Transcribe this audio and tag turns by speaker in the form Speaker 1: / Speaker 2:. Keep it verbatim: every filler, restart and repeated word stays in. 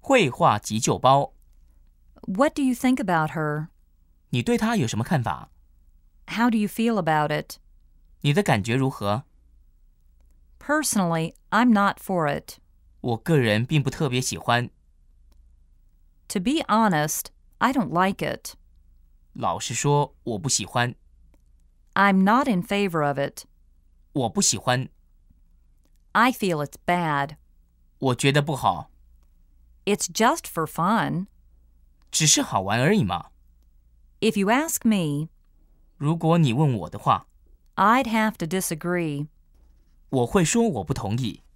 Speaker 1: 绘画急救包。
Speaker 2: What do you think about her?
Speaker 1: 你对她有什么看法？
Speaker 2: How do you feel about it?
Speaker 1: 你的感觉如何？
Speaker 2: Personally, I'm not for it.
Speaker 1: 我个人并不特别喜欢。
Speaker 2: To be honest, I don't like it.
Speaker 1: 老实说，我不喜欢。
Speaker 2: I'm not in favor of it.
Speaker 1: 我不喜欢。
Speaker 2: I feel it's bad.
Speaker 1: 我觉得不好。
Speaker 2: It's just for fun.
Speaker 1: 只是好玩而已嘛。
Speaker 2: If you ask me,
Speaker 1: 如果你问我的话，
Speaker 2: I'd have to disagree.
Speaker 1: 我会说我不同意。